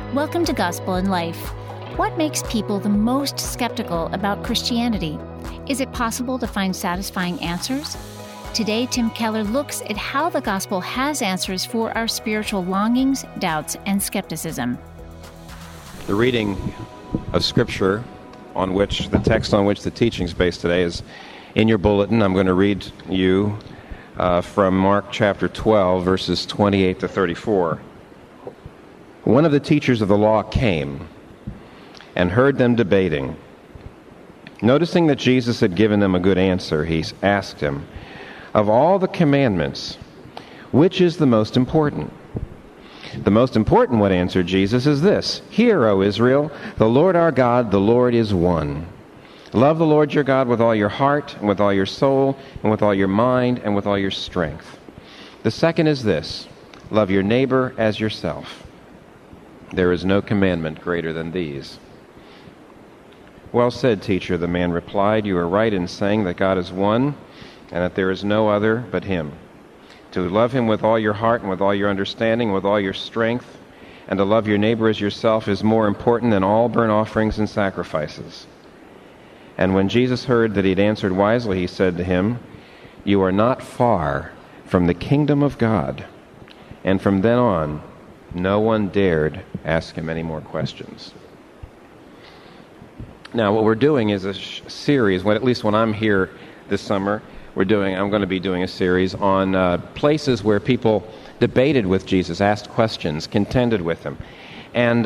Welcome to Gospel in Life. What makes people the most skeptical about Christianity? Is it possible to find satisfying answers? Today, Tim Keller looks at how the gospel has answers for our spiritual longings, doubts, and skepticism. The reading of Scripture the text on which the teaching is based today is in your bulletin. I'm going to read you from Mark chapter 12, verses 28 to 34. One of the teachers of the law came and heard them debating. Noticing that Jesus had given them a good answer, he asked him, "Of all the commandments, which is the most important?" "The most important one," answered Jesus, "is this: Hear, O Israel, the Lord our God, the Lord is one. Love the Lord your God with all your heart, and with all your soul, and with all your mind, and with all your strength. The second is this: love your neighbor as yourself. There is no commandment greater than these." "Well said, teacher," the man replied. "You are right in saying that God is one, and that there is no other but Him. To love Him with all your heart and with all your understanding, with all your strength, and to love your neighbor as yourself is more important than all burnt offerings and sacrifices." And when Jesus heard that he had answered wisely, he said to him, "You are not far from the kingdom of God." And from then on, no one dared ask him any more questions. Now, what we're doing is a series, at least when I'm here this summer, I'm going to be doing a series on places where people debated with Jesus, asked questions, contended with him. And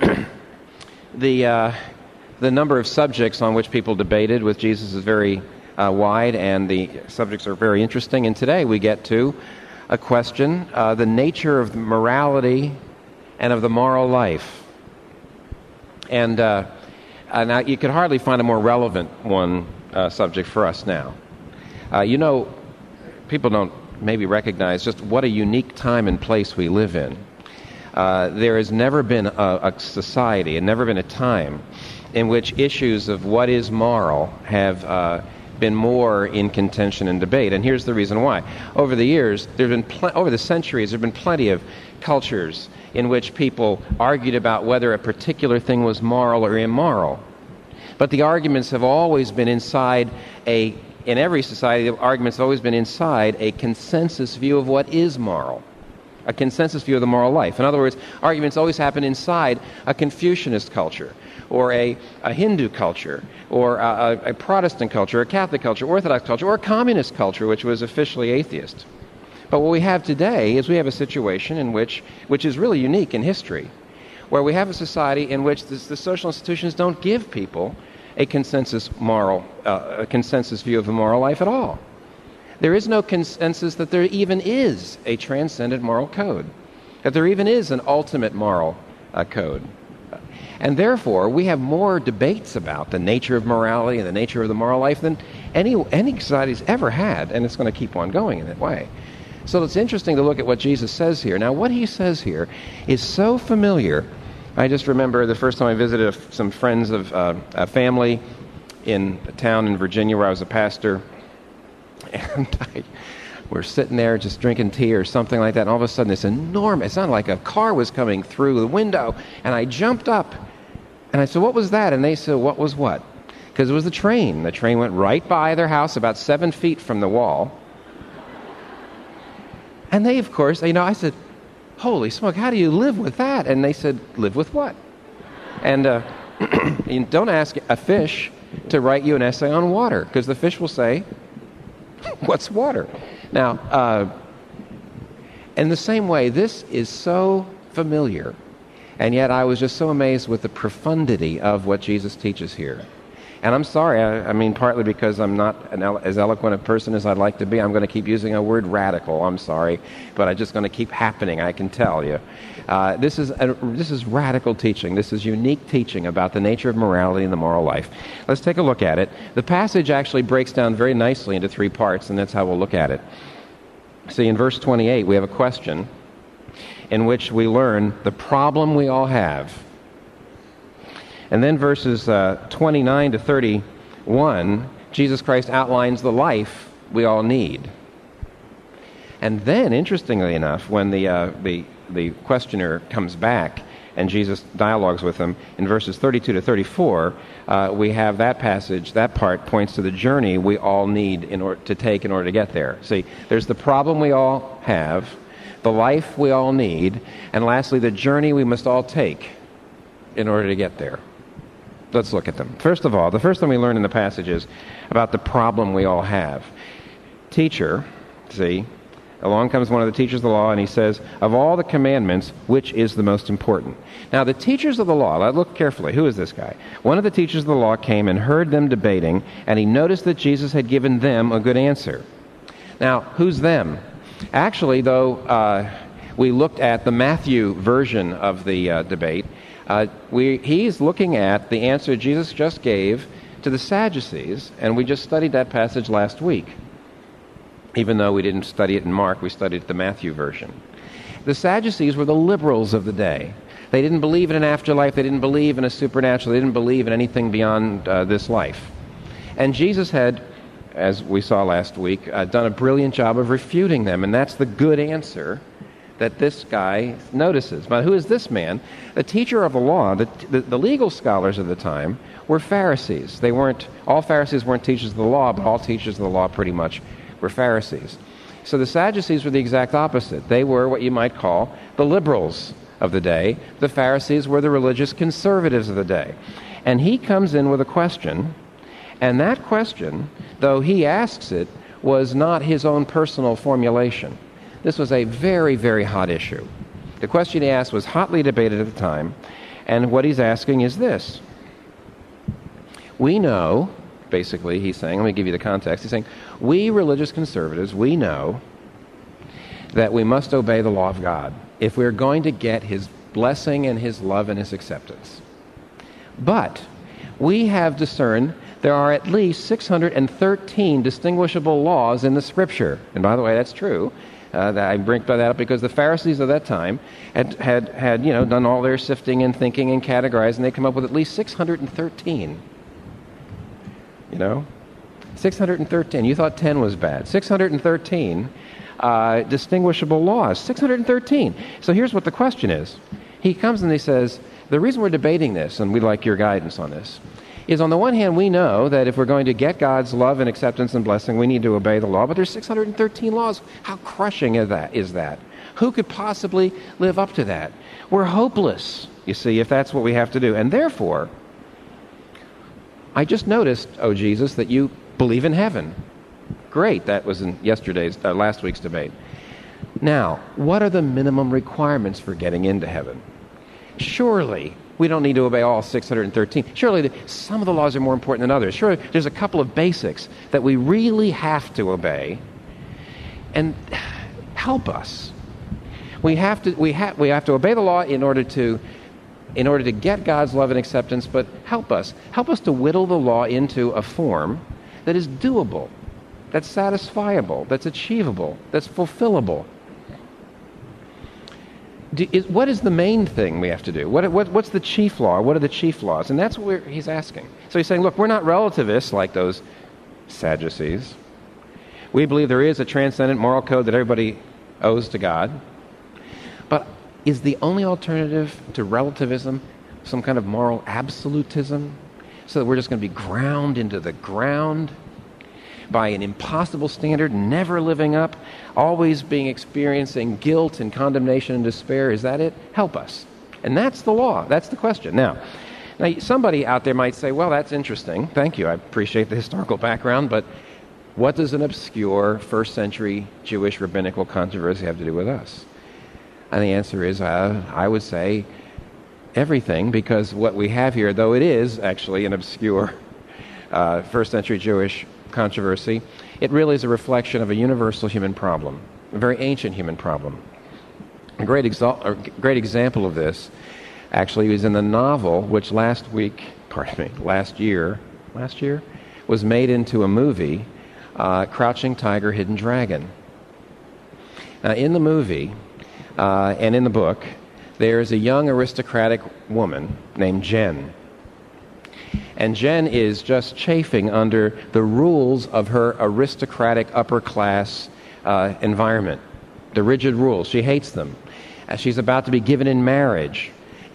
the number of subjects on which people debated with Jesus is very wide, and the subjects are very interesting. And today we get to a question, the nature of morality and of the moral life. And now you could hardly find a more relevant subject for us now. People don't maybe recognize just what a unique time and place we live in. There has never been a society and never been a time in which issues of what is moral have been more in contention and debate. And here's the reason why. Over the years, over the centuries, there have been plenty of cultures in which people argued about whether a particular thing was moral or immoral. But the arguments have always been in every society, the arguments have always been inside a consensus view of what is moral, a consensus view of the moral life. In other words, arguments always happen inside a Confucianist culture, or a Hindu culture, or a Protestant culture, a Catholic culture, Orthodox culture, or a communist culture, which was officially atheist. But what we have today is we have a situation which is really unique in history, where we have a society in which the social institutions don't give people a consensus view of the moral life at all. There is no consensus that there even is a transcendent moral code, that there even is an ultimate moral code. And therefore, we have more debates about the nature of morality and the nature of the moral life than any society's ever had, and it's going to keep on going in that way. So it's interesting to look at what Jesus says here. Now, what he says here is so familiar. I just remember the first time I visited some friends of a family in a town in Virginia where I was a pastor, and we're sitting there just drinking tea or something like that, and all of a sudden this enormous, it sounded like a car was coming through the window, and I jumped up, and I said, "What was that?" And they said, "What was what?" Because it was the train. The train went right by their house, about 7 feet from the wall. And they, of course, I said, "Holy smoke, how do you live with that?" And they said, "Live with what?" And you don't ask a fish to write you an essay on water, because the fish will say, "What's water?" Now, in the same way, this is so familiar, and yet I was just so amazed with the profundity of what Jesus teaches here. And I'm sorry, I mean, partly because I'm not as eloquent a person as I'd like to be, I'm going to keep using a word radical. I'm sorry, but it's just going to keep happening, I can tell you. This is radical teaching. This is unique teaching about the nature of morality and the moral life. Let's take a look at it. The passage actually breaks down very nicely into 3 parts, and that's how we'll look at it. See, in verse 28, we have a question in which we learn the problem we all have. And then verses 29 to 31, Jesus Christ outlines the life we all need. And then, interestingly enough, when the questioner comes back and Jesus dialogues with them. In verses 32 to 34, we have that passage, that part points to the journey we all need in order to get there. See, there's the problem we all have, the life we all need, and lastly, the journey we must all take in order to get there. Let's look at them. First of all, the first thing we learn in the passage is about the problem we all have. Teacher, see, along comes one of the teachers of the law, and he says, of all the commandments, which is the most important? Now, the teachers of the law, look carefully. Who is this guy? One of the teachers of the law came and heard them debating, and he noticed that Jesus had given them a good answer. Now, who's them? Actually, though, we looked at the Matthew version of the debate, he's looking at the answer Jesus just gave to the Sadducees, and we just studied that passage last week. Even though we didn't study it in Mark, we studied the Matthew version. The Sadducees were the liberals of the day. They didn't believe in an afterlife. They didn't believe in a supernatural. They didn't believe in anything beyond this life. And Jesus had, as we saw last week, done a brilliant job of refuting them, and that's the good answer that this guy notices. But who is this man? The teacher of the law, the legal scholars of the time, were Pharisees. All Pharisees weren't teachers of the law, but all teachers of the law pretty much were Pharisees. So the Sadducees were the exact opposite. They were what you might call the liberals of the day. The Pharisees were the religious conservatives of the day. And he comes in with a question, and that question, though he asks it, was not his own personal formulation. This was a very, very hot issue. The question he asked was hotly debated at the time, and what he's asking is this. We know, basically, he's saying, let me give you the context, he's saying, we religious conservatives, we know that we must obey the law of God if we're going to get his blessing and his love and his acceptance. But we have discerned there are at least 613 distinguishable laws in the Scripture. And by the way, that's true. I bring that up because the Pharisees of that time had done all their sifting and thinking and categorizing, and they come up with at least 613. 613. You thought 10 was bad. 613 distinguishable laws. 613. So here's what the question is. He comes and he says, the reason we're debating this, and we'd like your guidance on this, is on the one hand, we know that if we're going to get God's love and acceptance and blessing, we need to obey the law, but there's 613 laws. How crushing is that? Who could possibly live up to that? We're hopeless, you see, if that's what we have to do. And therefore, I just noticed, oh Jesus, that you believe in heaven. Great, that was in last week's debate. Now, what are the minimum requirements for getting into heaven? Surely we don't need to obey all 613. Surely some of the laws are more important than others. Surely there's a couple of basics that we really have to obey. And help us. We have to obey the law in order to get God's love and acceptance, but help us to whittle the law into a form that is doable, that's satisfiable, that's achievable, that's fulfillable. What is the main thing we have to do? What's the chief law? What are the chief laws? And that's what he's asking. So he's saying, look, we're not relativists like those Sadducees. We believe there is a transcendent moral code that everybody owes to God. But is the only alternative to relativism some kind of moral absolutism? So that we're just going to be ground into the ground by an impossible standard, never living up, always experiencing guilt and condemnation and despair. Is that it? Help us. And that's the law. That's the question. Now, somebody out there might say, well, that's interesting. Thank you. I appreciate the historical background, but what does an obscure first century Jewish rabbinical controversy have to do with us? And the answer is, I would say everything, because what we have here, though it is actually an obscure first century Jewish controversy, it really is a reflection of a universal human problem, a very ancient human problem. A great example of this actually was in the novel which last year was made into a movie, Crouching Tiger, Hidden Dragon. Now, in the movie and in the book, there's a young aristocratic woman named Jen. And Jen is just chafing under the rules of her aristocratic upper-class environment, the rigid rules. She hates them. She's about to be given in marriage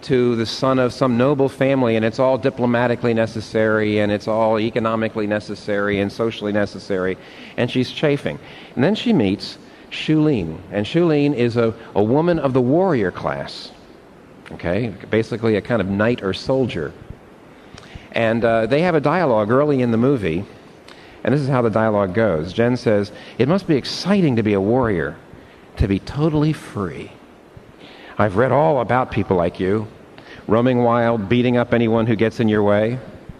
to the son of some noble family, and it's all diplomatically necessary, and it's all economically necessary and socially necessary, and she's chafing. And then she meets Shulene, and Shulene is a woman of the warrior class, okay, basically a kind of knight or soldier. And they have a dialogue early in the movie, and this is how the dialogue goes. Jen says, "It must be exciting to be a warrior, to be totally free. I've read all about people like you, roaming wild, beating up anyone who gets in your way."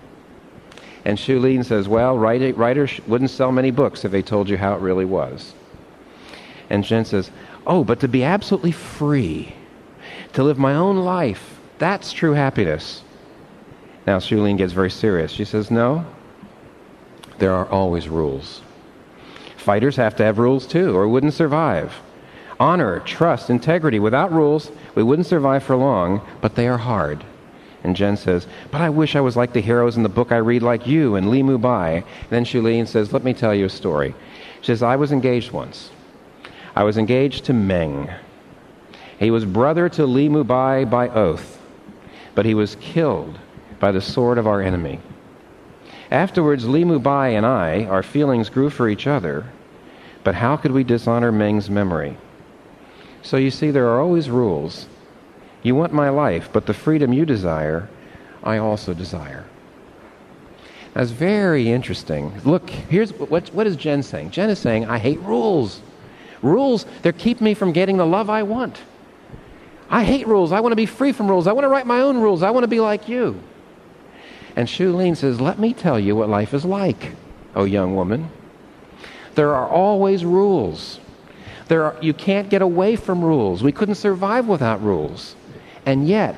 And Shulene says, "Well, writers wouldn't sell many books if they told you how it really was." And Jen says, "Oh, but to be absolutely free, to live my own life, that's true happiness." Now Shulene gets very serious. She says, "No, there are always rules. Fighters have to have rules too, or wouldn't survive. Honor, trust, integrity. Without rules, we wouldn't survive for long, but they are hard." And Jen says, "But I wish I was like the heroes in the book I read, like you and Li Mubai." And then Shulene says, "Let me tell you a story." She says, "I was engaged once. I was engaged to Meng. He was brother to Li Mubai by oath, but he was killed by the sword of our enemy. Afterwards, Li Mubai and I, our feelings grew for each other, but how could we dishonor Meng's memory? So you see, there are always rules. You want my life, but the freedom you desire, I also desire." That's very interesting. Look, here's what is Jen saying? Jen is saying, I hate rules. Rules, they're keeping me from getting the love I want. I hate rules. I want to be free from rules. I want to write my own rules. I want to be like you. And Shulene says, "Let me tell you what life is like, oh young woman. There are always rules. You can't get away from rules. We couldn't survive without rules. And yet,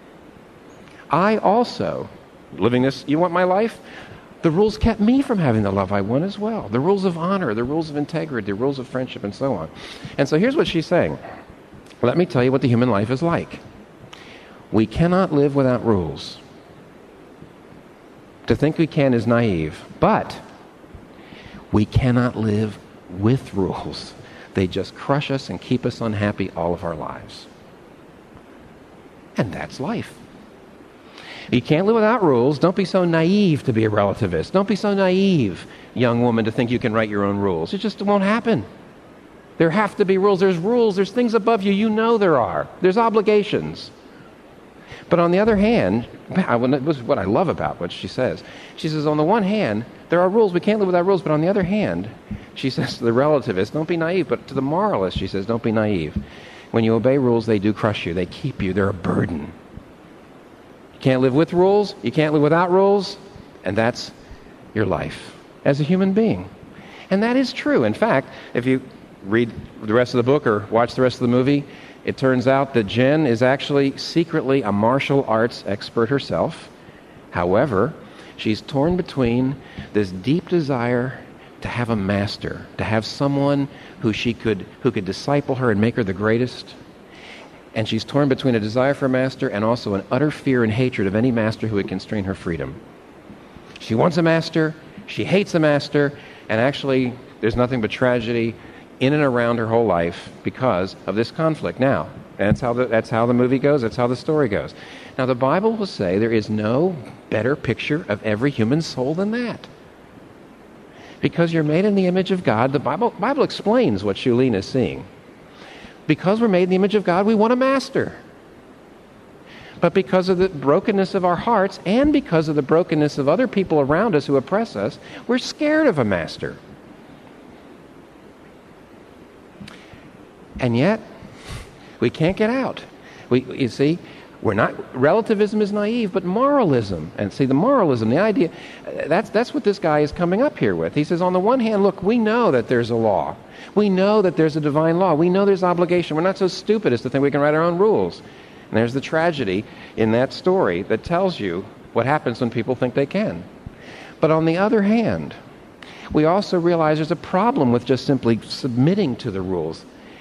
I also, living this, you want my life? The rules kept me from having the love I want as well. The rules of honor, the rules of integrity, the rules of friendship, and so on." And so here's what she's saying. Let me tell you what the human life is like. We cannot live without rules. To think we can is naive, but we cannot live with rules. They just crush us and keep us unhappy all of our lives. And that's life. You can't live without rules. Don't be so naive to be a relativist. Don't be so naive, young woman, to think you can write your own rules. It just won't happen. There have to be rules. There's rules. There's things above you. You know there are. There's obligations. But on the other hand, this is what I love about what she says. She says, on the one hand, there are rules. We can't live without rules. But on the other hand, she says to the relativist, don't be naive. But to the moralist, she says, don't be naive. When you obey rules, they do crush you. They keep you. They're a burden. You can't live with rules. You can't live without rules. And that's your life as a human being. And that is true. In fact, if you read the rest of the book or watch the rest of the movie, it turns out that Jen is actually secretly a martial arts expert herself. However, she's torn between this deep desire to have a master, to have someone who could disciple her and make her the greatest. And she's torn between a desire for a master and also an utter fear and hatred of any master who would constrain her freedom. She wants a master, she hates a master, and actually there's nothing but tragedy in and around her whole life because of this conflict. Now, that's how the movie goes, that's how the story goes. Now, the Bible will say there is no better picture of every human soul than that. Because you're made in the image of God, the Bible explains what Shulene is seeing. Because we're made in the image of God, we want a master. But because of the brokenness of our hearts and because of the brokenness of other people around us who oppress us, we're scared of a master. And yet, we can't get out. You see, relativism is naive, but moralism, and see, the moralism, the idea, that's what this guy is coming up here with. He says, on the one hand, look, we know that there's a law. We know that there's a divine law. We know there's obligation. We're not so stupid as to think we can write our own rules. And there's the tragedy in that story that tells you what happens when people think they can. But on the other hand, we also realize there's a problem with just simply submitting to the rules.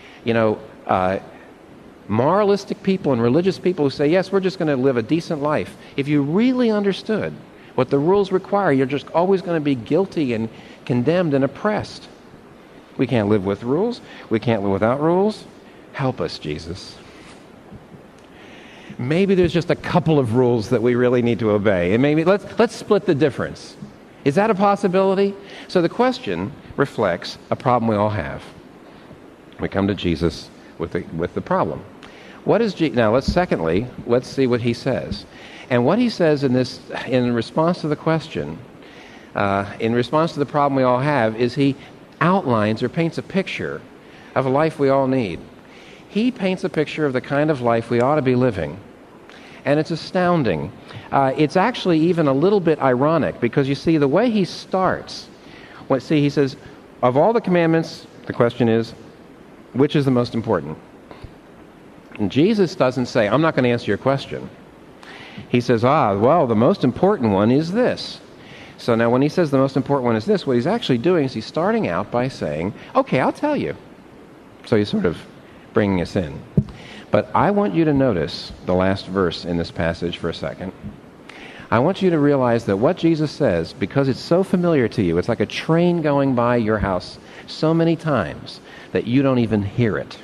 Moralistic people and religious people who say, yes, we're just going to live a decent life. If you really understood what the rules require, you're just always going to be guilty and condemned and oppressed. We can't live with rules. We can't live without rules. Help us, Jesus. maybe there's just a couple of rules that we really need to obey, and maybe let's split the difference. Is that a possibility? So the question reflects a problem we all have. We come to Jesus with the problem. What is now? Let's see what he says, and what he says in response to the question, in response to the problem we all have, is he outlines or paints a picture of a life we all need. He paints a picture of the kind of life we ought to be living. And it's astounding. It's actually even a little bit ironic, because you see, the way he starts, he says, of all the commandments, the question is, which is the most important? And Jesus doesn't say, I'm not going to answer your question. He says, the most important one is this. So now when he says the most important one is this, what he's actually doing is he's starting out by saying, okay, I'll tell you. So he's sort of bringing us in. But I want you to notice the last verse in this passage for a second. I want you to realize that what Jesus says, because it's so familiar to you, it's like a train going by your house so many times that you don't even hear it.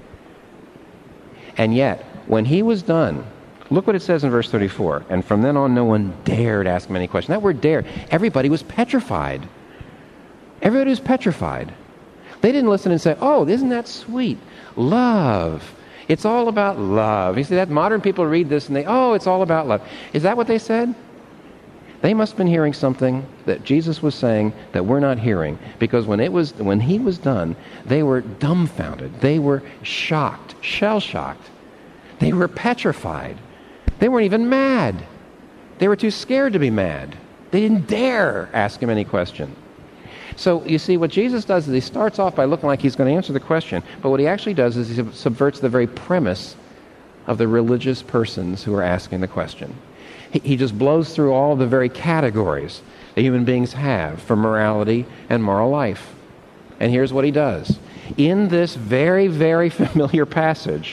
And yet, when he was done, look what it says in verse 34. And from then on, no one dared ask him any question. That word dare, everybody was petrified. Everybody was petrified. They didn't listen and say, oh, isn't that sweet? Love. It's all about love. You see that modern people read this and it's all about love. Is that what they said? They must have been hearing something that Jesus was saying that we're not hearing, because when he was done, they were dumbfounded. They were shocked, shell-shocked. They were petrified. They weren't even mad. They were too scared to be mad. They didn't dare ask him any question. So you see, what Jesus does is he starts off by looking like he's going to answer the question, but what he actually does is he subverts the very premise of the religious persons who are asking the question. He just blows through all of the very categories that human beings have for morality and moral life. And here's what he does. In this very, very familiar passage,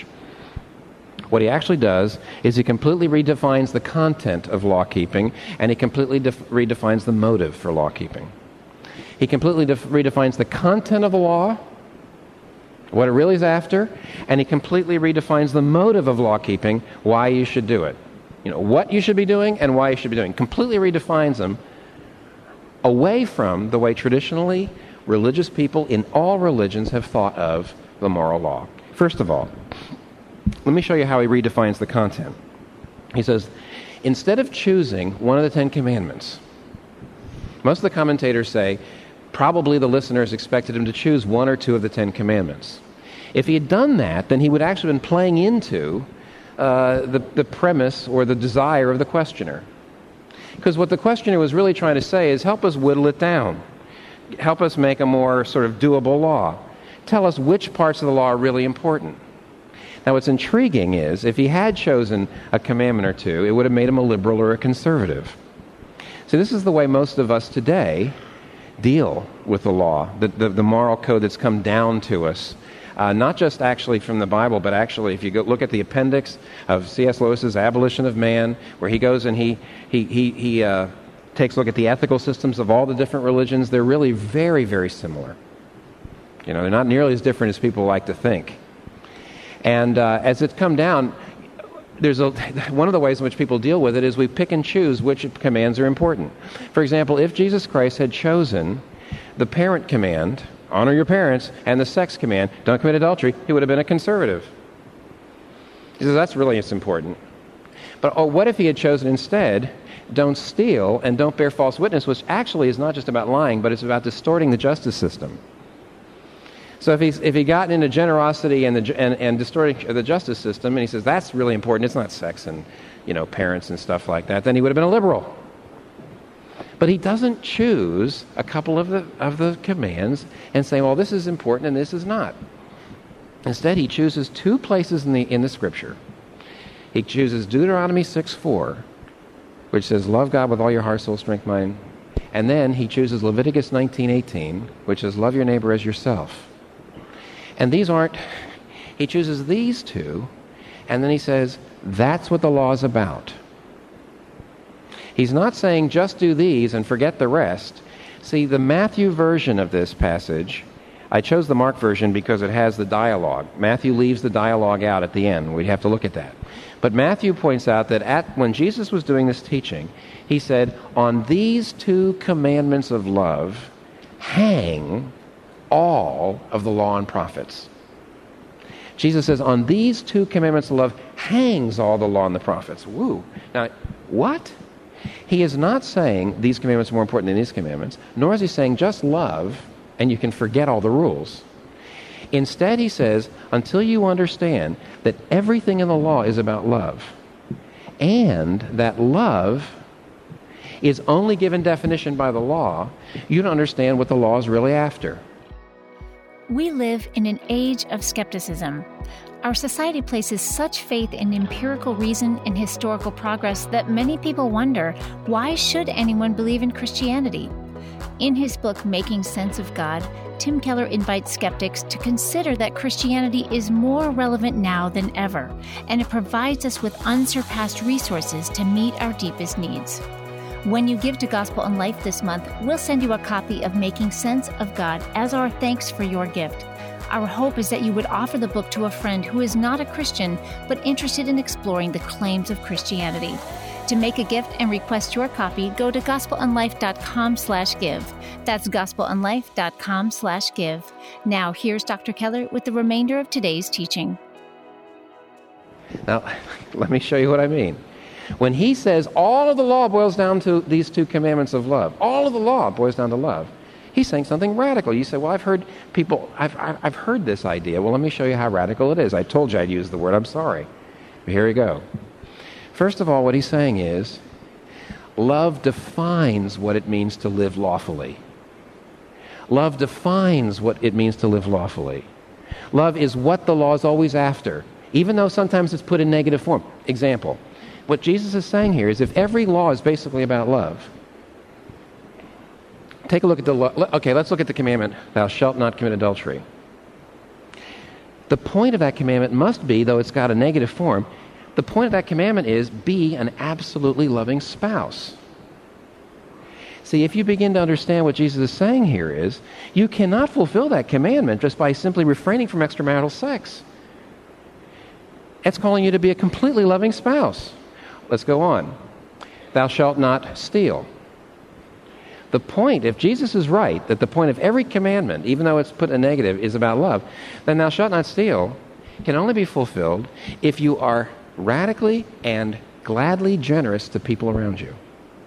what he actually does is he completely redefines the content of law-keeping, and he completely redefines the motive for law-keeping. He completely redefines the content of the law, what it really is after, and he completely redefines the motive of law-keeping, why you should do it. What you should be doing and why you should be doing. Completely redefines them away from the way traditionally religious people in all religions have thought of the moral law. First of all, let me show you how he redefines the content. He says, instead of choosing one of the 10 commandments, most of the commentators say probably the listeners expected him to choose one or two of the 10 commandments. If he had done that, then he would actually have been playing into the premise or the desire of the questioner. Because what the questioner was really trying to say is, help us whittle it down. Help us make a more sort of doable law. Tell us which parts of the law are really important. Now what's intriguing is, if he had chosen a commandment or two, it would have made him a liberal or a conservative. So this is the way most of us today deal with the law, the moral code that's come down to us. Not just actually from the Bible, but actually if you go look at the appendix of C.S. Lewis's Abolition of Man, where he goes and he takes a look at the ethical systems of all the different religions, they're really very, very similar. They're not nearly as different as people like to think. And as it's come down, one of the ways in which people deal with it is we pick and choose which commands are important. For example, if Jesus Christ had chosen the parent command, honor your parents, and the sex command, don't commit adultery, he would have been a conservative. He says that's really important. But what if he had chosen instead, don't steal and don't bear false witness, which actually is not just about lying, but it's about distorting the justice system. So if he got into generosity and distorting the justice system, and he says that's really important, it's not sex and parents and stuff like that, then he would have been a liberal. But he doesn't choose a couple of the commands and say, well, this is important and this is not. Instead, he chooses two places in the Scripture. He chooses Deuteronomy 6:4, which says, love God with all your heart, soul, strength, mind. And then he chooses Leviticus 19:18, which says, love your neighbor as yourself. And he chooses these two, and then he says, that's what the law is about. He's not saying just do these and forget the rest. See, the Matthew version of this passage I chose the Mark version because it has the dialogue. Matthew leaves the dialogue out at the end. We'd have to look at that. But Matthew points out that when Jesus was doing this teaching, he said, on these 2 commandments of love hang all of the law and prophets. Jesus says, on these 2 commandments of love hangs all the law and the prophets. Woo. Now, what? He is not saying these commandments are more important than these commandments, nor is he saying just love and you can forget all the rules. Instead, he says, until you understand that everything in the law is about love, and that love is only given definition by the law, you don't understand what the law is really after. We live in an age of skepticism. Our society places such faith in empirical reason and historical progress that many people wonder, why should anyone believe in Christianity? In his book, Making Sense of God, Tim Keller invites skeptics to consider that Christianity is more relevant now than ever, and it provides us with unsurpassed resources to meet our deepest needs. When you give to Gospel in Life this month, we'll send you a copy of Making Sense of God as our thanks for your gift. Our hope is that you would offer the book to a friend who is not a Christian, but interested in exploring the claims of Christianity. To make a gift and request your copy, go to gospelinlife.com/give. That's gospelinlife.com/give. Now, here's Dr. Keller with the remainder of today's teaching. Now, let me show you what I mean. When he says all of the law boils down to these 2 commandments of love, all of the law boils down to love, he's saying something radical. You say, well, I've heard this idea. Well, let me show you how radical it is. I told you I'd use the word. I'm sorry. But here we go. First of all, what he's saying is, love defines what it means to live lawfully. Love defines what it means to live lawfully. Love is what the law is always after, even though sometimes it's put in negative form. Example, what Jesus is saying here is if every law is basically about love, take a look at the law. Okay, let's look at the commandment, thou shalt not commit adultery. The point of that commandment must be, though it's got a negative form, the point of that commandment is be an absolutely loving spouse. See, if you begin to understand what Jesus is saying here is, you cannot fulfill that commandment just by simply refraining from extramarital sex. It's calling you to be a completely loving spouse. Let's go on. Thou shalt not steal. The point, if Jesus is right, that the point of every commandment, even though it's put in a negative, is about love, then thou shalt not steal can only be fulfilled if you are radically and gladly generous to people around you.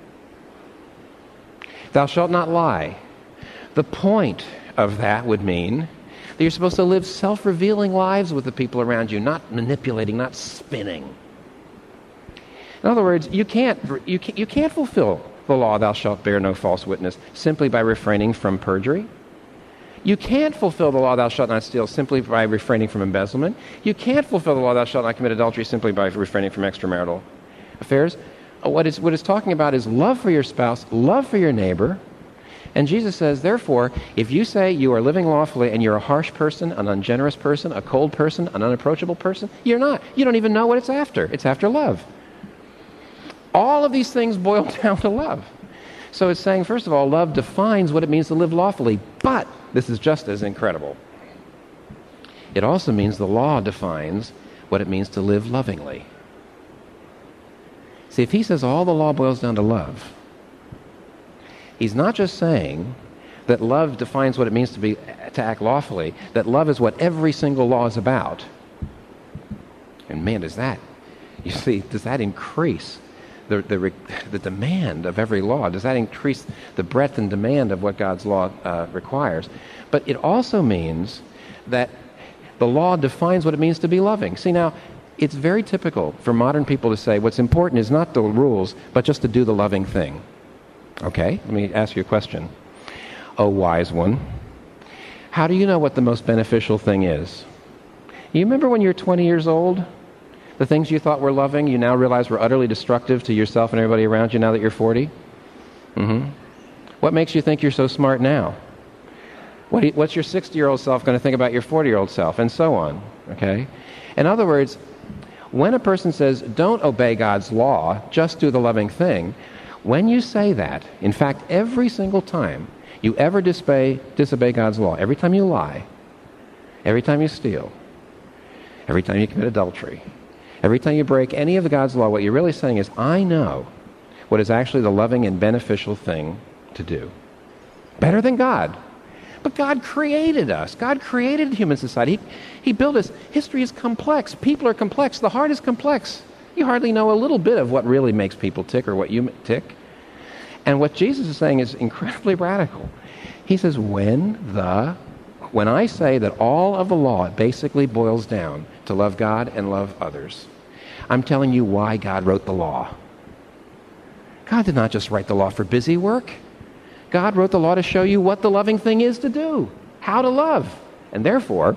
Thou shalt not lie. The point of that would mean that you're supposed to live self-revealing lives with the people around you, not manipulating, not spinning. In other words, you can't fulfill the law, thou shalt bear no false witness, simply by refraining from perjury. You can't fulfill the law, thou shalt not steal, simply by refraining from embezzlement. You can't fulfill the law, thou shalt not commit adultery, simply by refraining from extramarital affairs. What it's talking about is love for your spouse, love for your neighbor. And Jesus says, therefore, if you say you are living lawfully and you're a harsh person, an ungenerous person, a cold person, an unapproachable person, you're not. You don't even know what it's after. It's after love. All of these things boil down to love. So it's saying, first of all, love defines what it means to live lawfully, but this is just as incredible. It also means the law defines what it means to live lovingly. See, if he says all the law boils down to love, he's not just saying that love defines what it means to act lawfully, that love is what every single law is about. And man, does that increase the demand of every law? Does that increase the breadth and demand of what God's law requires? But it also means that the law defines what it means to be loving. See, now, it's very typical for modern people to say what's important is not the rules, but just to do the loving thing. Okay, let me ask you a question. Oh, wise one, how do you know what the most beneficial thing is? You remember when you were 20 years old? The things you thought were loving, you now realize were utterly destructive to yourself and everybody around you now that you're 40? What makes you think you're so smart now? What's your 60-year-old self going to think about your 40-year-old self? And so on, okay? In other words, when a person says, don't obey God's law, just do the loving thing, when you say that, in fact, every single time, you ever disobey God's law, every time you lie, every time you steal, every time you commit adultery, every time you break any of God's law, what you're really saying is, I know what is actually the loving and beneficial thing to do. Better than God. But God created us. God created human society. He built us. History is complex. People are complex. The heart is complex. You hardly know a little bit of what really makes people tick or what you tick. And what Jesus is saying is incredibly radical. He says, when I say that all of the law basically boils down to love God and love others, I'm telling you why God wrote the law. God did not just write the law for busy work. God wrote the law to show you what the loving thing is to do, how to love. And therefore,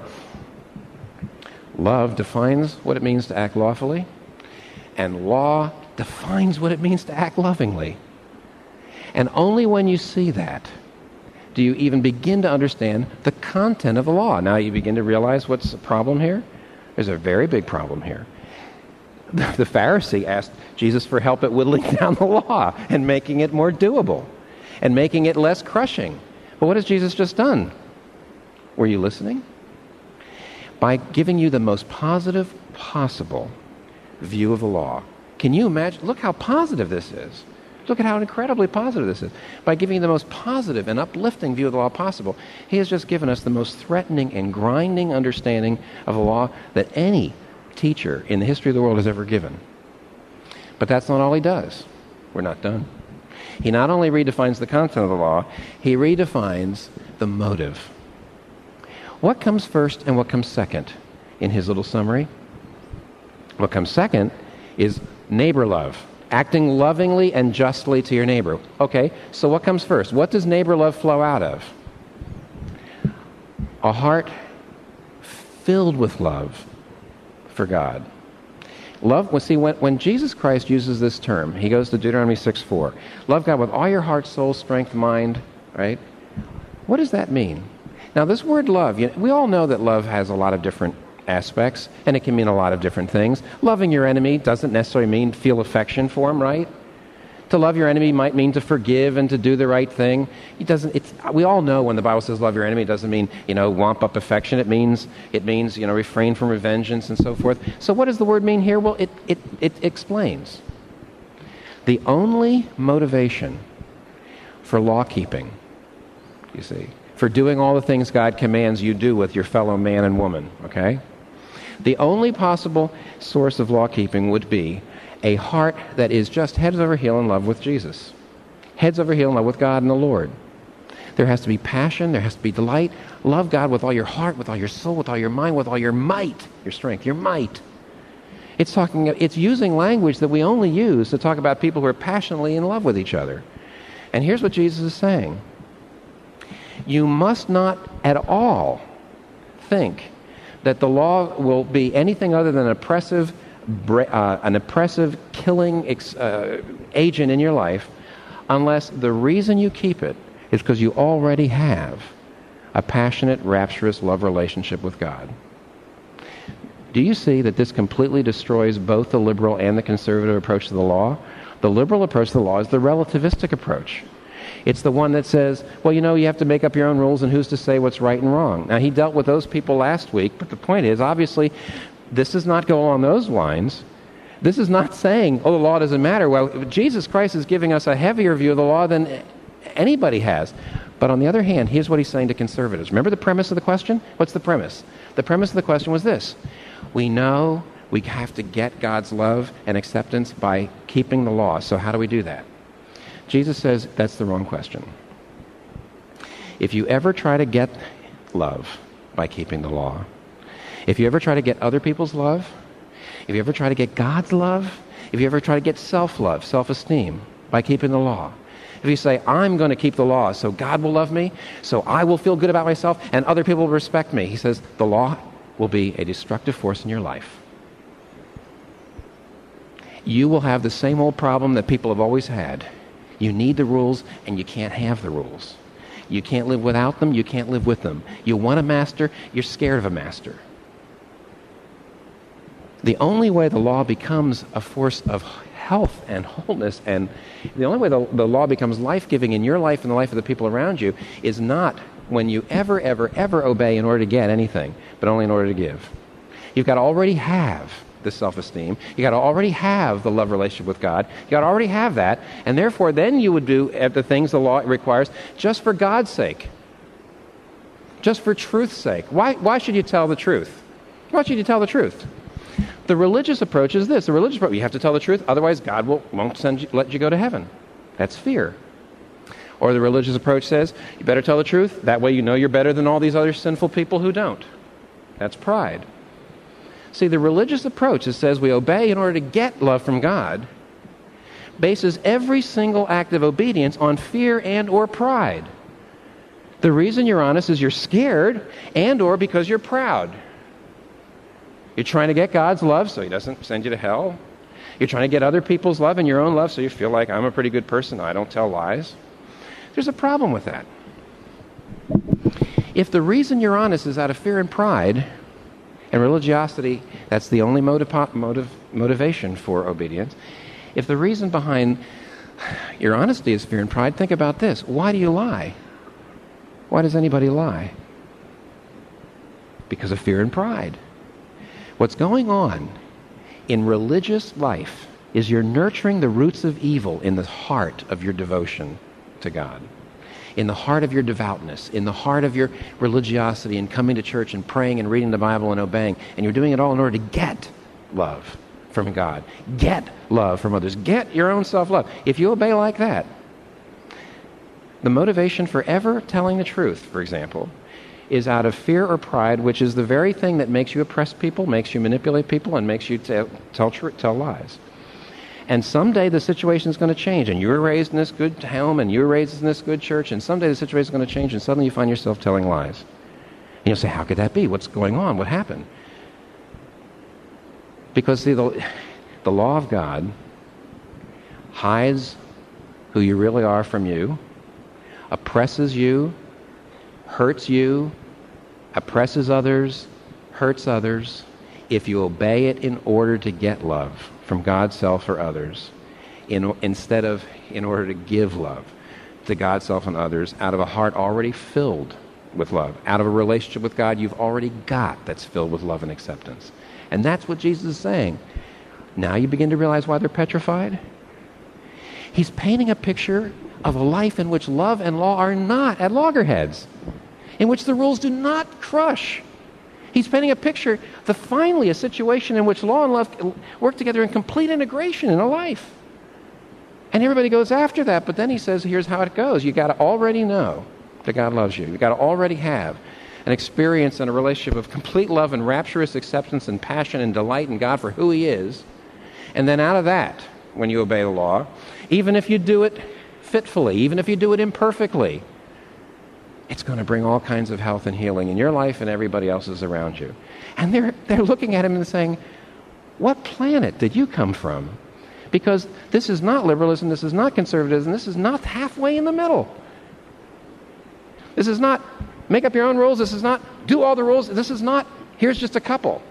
love defines what it means to act lawfully, and law defines what it means to act lovingly. And only when you see that do you even begin to understand the content of the law. Now you begin to realize what's the problem here? There's a very big problem here. The Pharisee asked Jesus for help at whittling down the law and making it more doable and making it less crushing. But what has Jesus just done? Were you listening? By giving you the most positive possible view of the law. Can you imagine? Look how positive this is. Look at how incredibly positive this is. By giving you the most positive and uplifting view of the law possible, he has just given us the most threatening and grinding understanding of the law that any teacher in the history of the world has ever given. But that's not all he does. We're not done. He not only redefines the content of the law, he redefines the motive. What comes first and what comes second in his little summary? What comes second is neighbor love, acting lovingly and justly to your neighbor. Okay, so what comes first? What does neighbor love flow out of? A heart filled with love for God. Love, well, see, when Jesus Christ uses this term, he goes to Deuteronomy 6:4. Love God with all your heart, soul, strength, mind, right? What does that mean? Now, this word love, we all know that love has a lot of different aspects, and it can mean a lot of different things. Loving your enemy doesn't necessarily mean feel affection for him, right? To love your enemy might mean to forgive and to do the right thing. We all know when the Bible says love your enemy, it doesn't mean, wamp up affection. It means, refrain from revengeance and so forth. So what does the word mean here? Well, it explains. The only motivation for law keeping, you see, for doing all the things God commands you do with your fellow man and woman, okay? The only possible source of law keeping would be a heart that is just heads over heel in love with Jesus. Heads over heel in love with God and the Lord. There has to be passion. There has to be delight. Love God with all your heart, with all your soul, with all your mind, with all your might, your strength, your might. It's using language that we only use to talk about people who are passionately in love with each other. And here's what Jesus is saying. You must not at all think that the law will be anything other than an oppressive killing agent in your life unless the reason you keep it is because you already have a passionate, rapturous love relationship with God. Do you see that this completely destroys both the liberal and the conservative approach to the law? The liberal approach to the law is the relativistic approach. It's the one that says, well, you have to make up your own rules, and who's to say what's right and wrong? Now, he dealt with those people last week, but the point is, obviously, this does not go along those lines. This is not saying, the law doesn't matter. Well, Jesus Christ is giving us a heavier view of the law than anybody has. But on the other hand, here's what he's saying to conservatives. Remember the premise of the question? What's the premise? The premise of the question was this. We know we have to get God's love and acceptance by keeping the law. So how do we do that? Jesus says that's the wrong question. If you ever try to get love by keeping the law, if you ever try to get other people's love, if you ever try to get God's love, if you ever try to get self-love, self-esteem by keeping the law, if you say, I'm going to keep the law so God will love me, so I will feel good about myself, and other people will respect me, he says, the law will be a destructive force in your life. You will have the same old problem that people have always had. You need the rules, and you can't have the rules. You can't live without them, you can't live with them. You want a master, you're scared of a master. The only way the law becomes a force of health and wholeness. And the only way the law becomes life-giving in your life and the life of the people around you is not when you ever obey in order to get anything, but only in order to give. You've got to already have this self-esteem. You've got to already have the love relationship with God. You've got to already have that. And therefore, then you would do the things the law requires just for God's sake. Just for truth's sake. Why should you tell the truth? Why should you tell the truth? The religious approach is this. The religious approach, you have to tell the truth, otherwise God won't let you go to heaven. That's fear. Or the religious approach says, you better tell the truth, that way you know you're better than all these other sinful people who don't. That's pride. See, the religious approach that says we obey in order to get love from God bases every single act of obedience on fear and or pride. The reason you're honest is you're scared and or because you're proud. You're trying to get God's love so he doesn't send you to hell. You're trying to get other people's love and your own love so you feel like I'm a pretty good person, I don't tell lies. There's a problem with that. If the reason you're honest is out of fear and pride, and religiosity, that's the only motivation for obedience. If the reason behind your honesty is fear and pride, think about this. Why do you lie? Why does anybody lie? Because of fear and pride. What's going on in religious life is you're nurturing the roots of evil in the heart of your devotion to God, in the heart of your devoutness, in the heart of your religiosity and coming to church and praying and reading the Bible and obeying. And you're doing it all in order to get love from God, get love from others, get your own self-love. If you obey like that, the motivation for ever telling the truth, for example, is out of fear or pride, which is the very thing that makes you oppress people, makes you manipulate people, and makes you tell lies. And someday the situation is going to change, and you were raised in this good home, and you were raised in this good church, and someday the situation is going to change, and suddenly you find yourself telling lies. And you'll say, how could that be? What's going on? What happened? Because, see, the law of God hides who you really are from you, oppresses you, hurts you, oppresses others, hurts others, if you obey it in order to get love from God's self or others, instead of in order to give love to God's self and others out of a heart already filled with love, out of a relationship with God you've already got that's filled with love and acceptance. And that's what Jesus is saying. Now you begin to realize why they're petrified? He's painting a picture of a life in which love and law are not at loggerheads, in which the rules do not crush. He's painting a picture, finally a situation in which law and love work together in complete integration in a life. And everybody goes after that, but then he says, here's how it goes. You've got to already know that God loves you. You've got to already have an experience and a relationship of complete love and rapturous acceptance and passion and delight in God for who he is. And then out of that, when you obey the law, even if you do it fitfully, even if you do it imperfectly, it's going to bring all kinds of health and healing in your life and everybody else's around you. And they're looking at him and saying, what planet did you come from? Because this is not liberalism, this is not conservatism, this is not halfway in the middle. This is not make up your own rules, this is not do all the rules, this is not here's just a couple.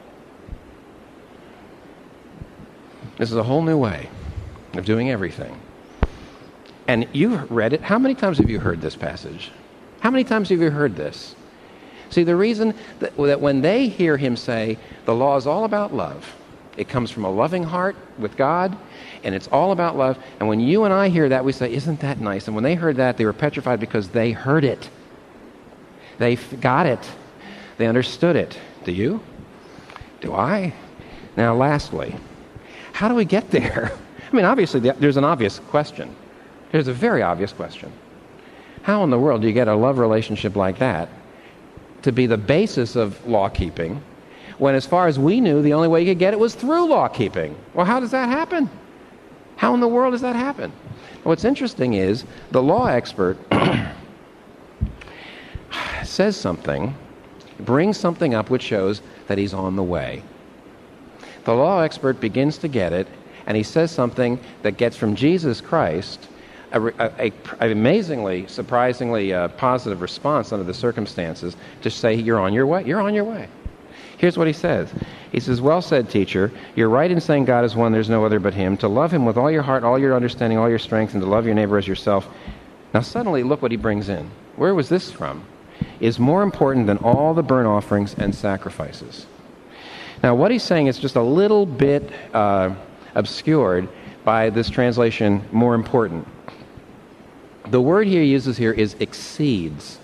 This is a whole new way of doing everything. And you've read it. How many times have you heard this passage? How many times have you heard this? See, the reason that when they hear him say, the law is all about love, it comes from a loving heart with God, and it's all about love. And when you and I hear that, we say, isn't that nice? And when they heard that, they were petrified because they heard it. They got it. They understood it. Do you? Do I? Now, lastly, how do we get there? I mean, obviously, there's an obvious question. There's a very obvious question. How in the world do you get a love relationship like that to be the basis of law-keeping when, as far as we knew, the only way you could get it was through law-keeping? Well, how does that happen? How in the world does that happen? What's interesting is the law expert says something, brings something up which shows that he's on the way. The law expert begins to get it, and he says something that gets from Jesus Christ an amazingly, surprisingly positive response under the circumstances to say, you're on your way. You're on your way. Here's what he says. He says, "Well said, teacher. You're right in saying God is one, there's no other but him. To love him with all your heart, all your understanding, all your strength, and to love your neighbor as yourself." Now suddenly, look what he brings in. Where was this from? "Is more important than all the burnt offerings and sacrifices." Now what he's saying is just a little bit obscured by this translation, more important. The word he uses here is exceeds.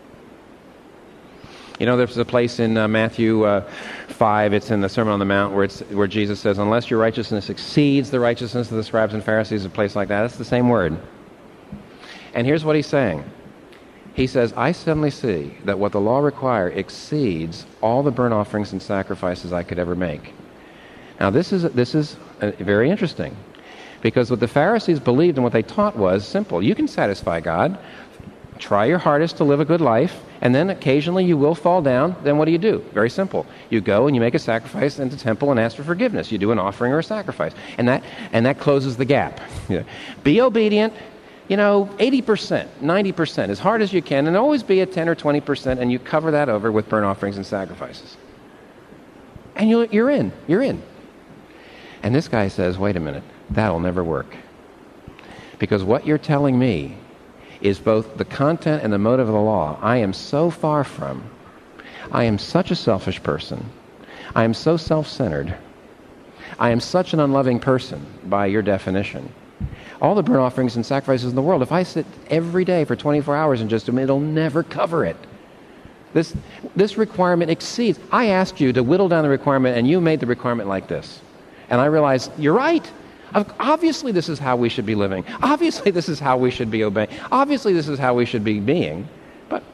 You know, there's a place in Matthew 5, it's in the Sermon on the Mount, where Jesus says, "Unless your righteousness exceeds the righteousness of the scribes and Pharisees," a place like that. That's the same word. And here's what he's saying. He says, "I suddenly see that what the law requires exceeds all the burnt offerings and sacrifices I could ever make." Now this is very interesting, because what the Pharisees believed and what they taught was simple. You can satisfy God. Try your hardest to live a good life, and then occasionally you will fall down. Then what do? Very simple. You go and you make a sacrifice in the temple and ask for forgiveness. You do an offering or a sacrifice, and that closes the gap. Be obedient, 80%, 90%, as hard as you can, and always be at 10 or 20%, and you cover that over with burnt offerings and sacrifices. And you're in. And this guy says, wait a minute, that'll never work. Because what you're telling me is both the content and the motive of the law I am so far from. I am such a selfish person. I am so self-centered. I am such an unloving person by your definition. All the burnt offerings and sacrifices in the world, if I sit every day for 24 hours and just do them, it'll never cover it. This requirement exceeds. I asked you to whittle down the requirement, and you made the requirement like this. And I realized, you're right. Obviously, this is how we should be living. Obviously, this is how we should be obeying. Obviously, this is how we should be being. But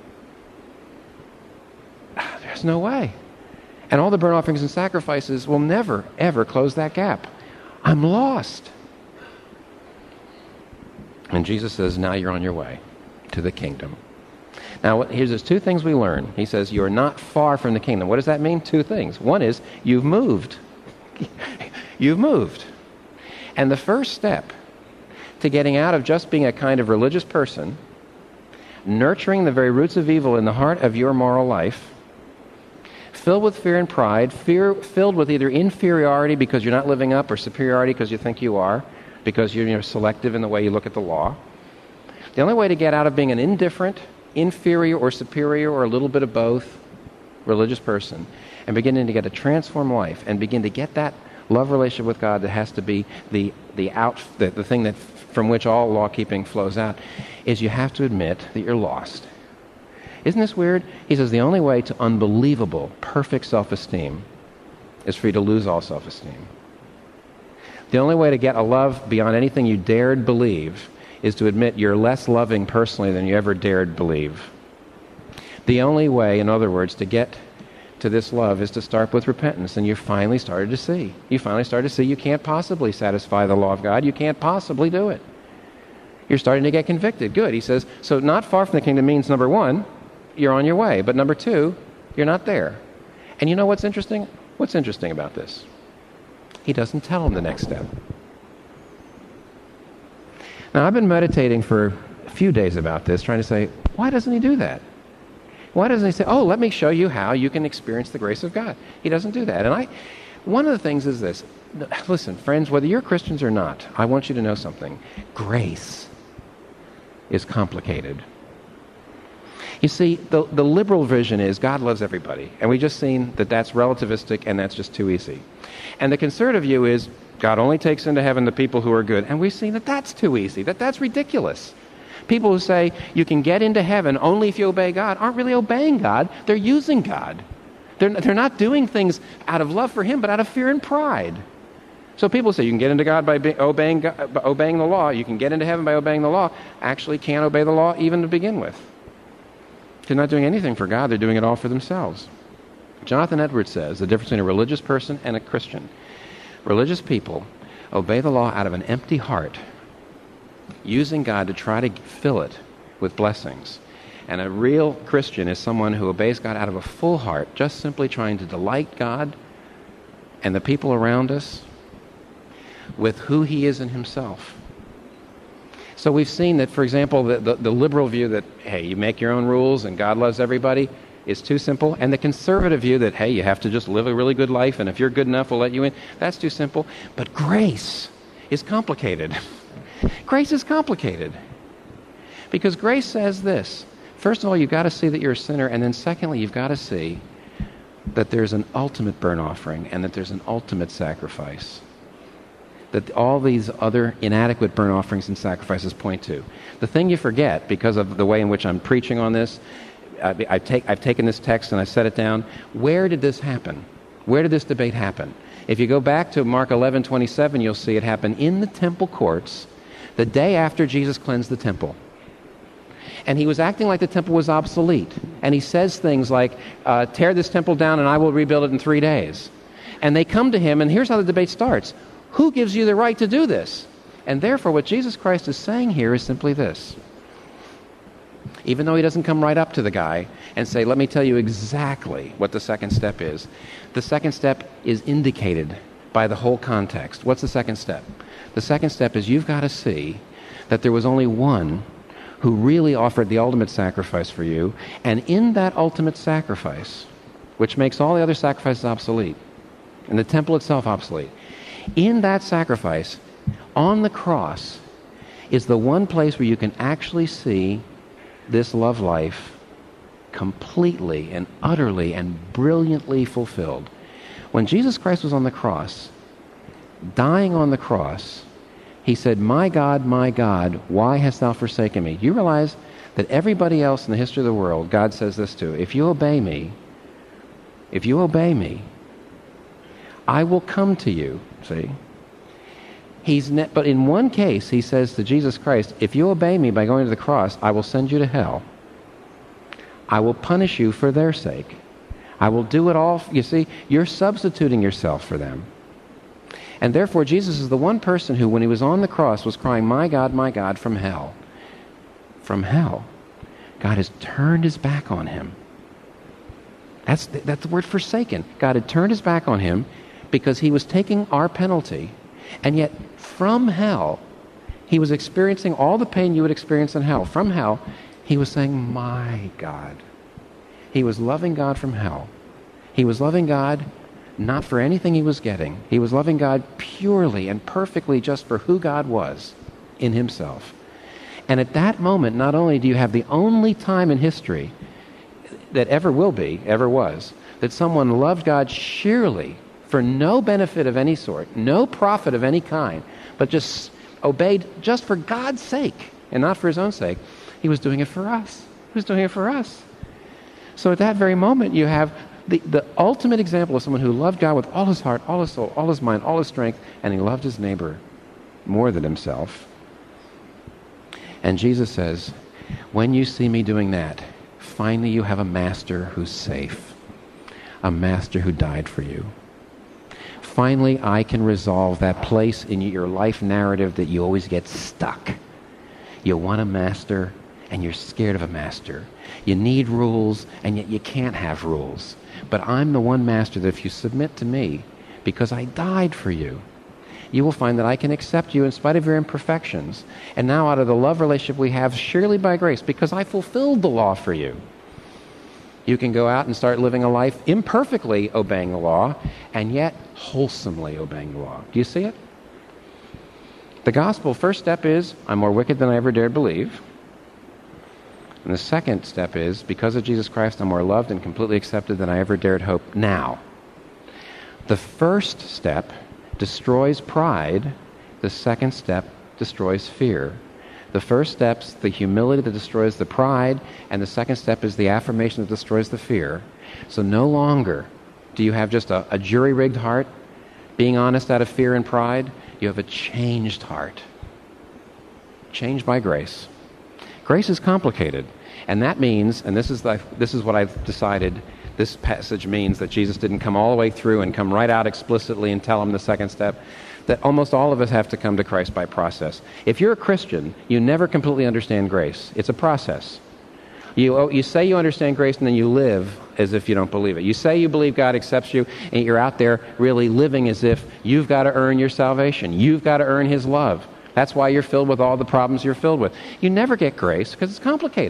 there's no way. And all the burnt offerings and sacrifices will never, ever close that gap. I'm lost. And Jesus says, now you're on your way to the kingdom. Now, there's two things we learn. He says, you're not far from the kingdom. What does that mean? Two things. One is, you've moved. You've moved. And the first step to getting out of just being a kind of religious person, nurturing the very roots of evil in the heart of your moral life, filled with fear and pride, filled with either inferiority because you're not living up or superiority because you think you are, because you're selective in the way you look at the law. The only way to get out of being an indifferent, inferior or superior or a little bit of both religious person and beginning to get a transformed life and begin to get that love relationship with God that has to be the thing that from which all law keeping flows out, is you have to admit that you're lost. Isn't this weird? He says the only way to unbelievable, perfect self-esteem is for you to lose all self-esteem. The only way to get a love beyond anything you dared believe is to admit you're less loving personally than you ever dared believe. The only way, in other words, to get to this love is to start with repentance, and you finally started to see. You finally started to see you can't possibly satisfy the law of God. You can't possibly do it. You're starting to get convicted. Good. He says, so not far from the kingdom means, number one, you're on your way. But number two, you're not there. And you know what's interesting? What's interesting about this? He doesn't tell him the next step. Now, I've been meditating for a few days about this, trying to say, why doesn't he do that? Why doesn't he say, oh, let me show you how you can experience the grace of God? He doesn't do that. And one of the things is this. Listen, friends, whether you're Christians or not, I want you to know something. Grace is complicated. You see, the liberal vision is God loves everybody. And we've just seen that that's relativistic and that's just too easy. And the conservative view is God only takes into heaven the people who are good. And we've seen that that's too easy, that's ridiculous. People who say you can get into heaven only if you obey God aren't really obeying God. They're using God. They're not doing things out of love for Him, but out of fear and pride. So people say you can get into God by obeying the law. You can get into heaven by obeying the law. Actually can't obey the law even to begin with. They're not doing anything for God. They're doing it all for themselves. Jonathan Edwards says the difference between a religious person and a Christian. Religious people obey the law out of an empty heart, using God to try to fill it with blessings. And a real Christian is someone who obeys God out of a full heart, just simply trying to delight God and the people around us with who He is in Himself. So we've seen that, for example, the liberal view that, hey, you make your own rules and God loves everybody, is too simple. And the conservative view that, hey, you have to just live a really good life, and if you're good enough, we'll let you in, that's too simple. But grace is complicated. Grace is complicated. Because grace says this. First of all, you've got to see that you're a sinner, and then secondly, you've got to see that there's an ultimate burnt offering and that there's an ultimate sacrifice. That all these other inadequate burnt offerings and sacrifices point to. The thing you forget, because of the way in which I'm preaching on this, I've taken this text and I set it down. Where did this happen? Where did this debate happen? If you go back to Mark 11:27, you'll see it happen in the temple courts the day after Jesus cleansed the temple. And he was acting like the temple was obsolete. And he says things like, tear this temple down and I will rebuild it in 3 days. And they come to him, and here's how the debate starts. Who gives you the right to do this? And therefore, what Jesus Christ is saying here is simply this. Even though he doesn't come right up to the guy and say, let me tell you exactly what the second step is, the second step is indicated by the whole context. What's the second step? The second step is you've got to see that there was only one who really offered the ultimate sacrifice for you, and in that ultimate sacrifice, which makes all the other sacrifices obsolete, and the temple itself obsolete, in that sacrifice, on the cross, is the one place where you can actually see this love life completely and utterly and brilliantly fulfilled. When Jesus Christ was on the cross, dying on the cross, he said, my God, why hast thou forsaken me? Do you realize that everybody else in the history of the world, God says this to, if you obey me, I will come to you. See? But in one case, he says to Jesus Christ, if you obey me by going to the cross, I will send you to hell. I will punish you for their sake. I will do it all. You see, you're substituting yourself for them. And therefore, Jesus is the one person who, when he was on the cross, was crying, my God, from hell. From hell. God has turned his back on him. That's the word forsaken. God had turned his back on him because he was taking our penalty. And yet, from hell, he was experiencing all the pain you would experience in hell. From hell, he was saying, my God. He was loving God from hell. He was loving God not for anything he was getting. He was loving God purely and perfectly just for who God was in himself. And at that moment, not only do you have the only time in history that ever will be, ever was, that someone loved God sheerly for no benefit of any sort, no profit of any kind, but just obeyed just for God's sake and not for his own sake. He was doing it for us. He was doing it for us. So at that very moment, you have the ultimate example of someone who loved God with all his heart, all his soul, all his mind, all his strength, and he loved his neighbor more than himself. And Jesus says, when you see me doing that, finally you have a master who's safe, a master who died for you. Finally, I can resolve that place in your life narrative that you always get stuck. You want a master, and you're scared of a master. You need rules, and yet you can't have rules. But I'm the one master that if you submit to me, because I died for you, you will find that I can accept you in spite of your imperfections. And now out of the love relationship we have, surely by grace, because I fulfilled the law for you, you can go out and start living a life imperfectly obeying the law, and yet wholesomely obeying the law. Do you see it? The gospel, first step is, I'm more wicked than I ever dared believe. And the second step is, because of Jesus Christ, I'm more loved and completely accepted than I ever dared hope now. The first step destroys pride. The second step destroys fear. The first step's the humility that destroys the pride, and the second step is the affirmation that destroys the fear. So no longer do you have just a jury-rigged heart, being honest out of fear and pride. You have a changed heart. Changed by grace. Grace is complicated, and that means, and this is what I've decided, this passage means that Jesus didn't come all the way through and come right out explicitly and tell him the second step, that almost all of us have to come to Christ by process. If you're a Christian, you never completely understand grace. It's a process. You say you understand grace, and then you live as if you don't believe it. You say you believe God accepts you, and you're out there really living as if you've got to earn your salvation. You've got to earn his love. That's why you're filled with all the problems you're filled with. You never get grace because it's complicated.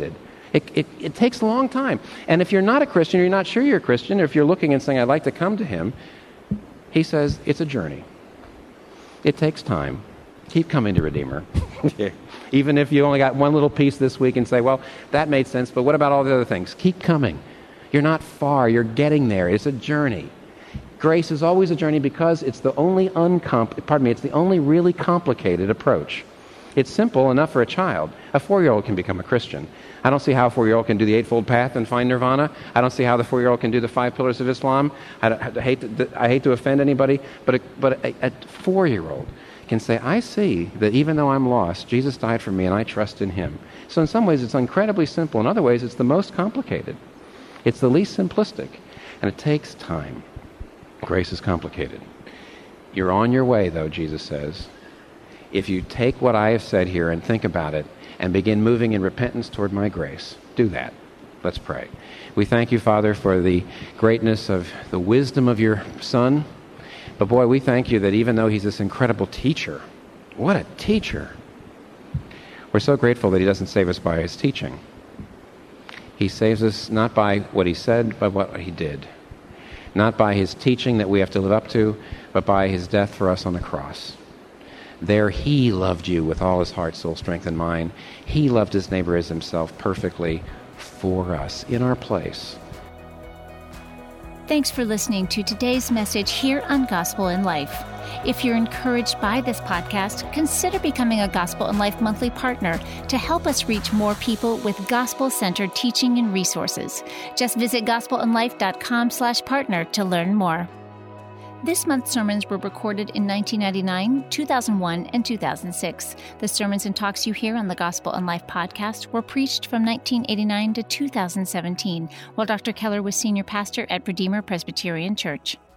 It takes a long time. And if you're not a Christian, or you're not sure you're a Christian, or if you're looking and saying, I'd like to come to him, he says, it's a journey. It takes time. Keep coming to Redeemer. Even if you only got one little piece this week and say, well, that made sense, but what about all the other things? Keep coming. You're not far. You're getting there. It's a journey. Grace is always a journey because it's the only it's the only really complicated approach. It's simple enough for a child. A 4-year-old can become a Christian. I don't see how a 4-year-old can do the Eightfold Path and find nirvana. I don't see how the 4-year-old can do the 5 pillars of Islam. I hate to offend anybody, but a 4-year-old can say, I see that even though I'm lost, Jesus died for me and I trust in him. So in some ways it's incredibly simple. In other ways it's the most complicated. It's the least simplistic. And it takes time. Grace is complicated. You're on your way, though, Jesus says. If you take what I have said here and think about it and begin moving in repentance toward my grace, do that. Let's pray. We thank you, Father, for the greatness of the wisdom of your Son. But boy, we thank you that even though he's this incredible teacher, what a teacher, we're so grateful that he doesn't save us by his teaching. He saves us not by what he said, but what he did. Not by his teaching that we have to live up to, but by his death for us on the cross. There he loved you with all his heart, soul, strength, and mind. He loved his neighbor as himself perfectly for us, in our place. Thanks for listening to today's message here on Gospel in Life. If you're encouraged by this podcast, consider becoming a Gospel in Life monthly partner to help us reach more people with gospel-centered teaching and resources. Just visit gospelinlife.com/partner to learn more. This month's sermons were recorded in 1999, 2001, and 2006. The sermons and talks you hear on the Gospel in Life podcast were preached from 1989 to 2017, while Dr. Keller was senior pastor at Redeemer Presbyterian Church.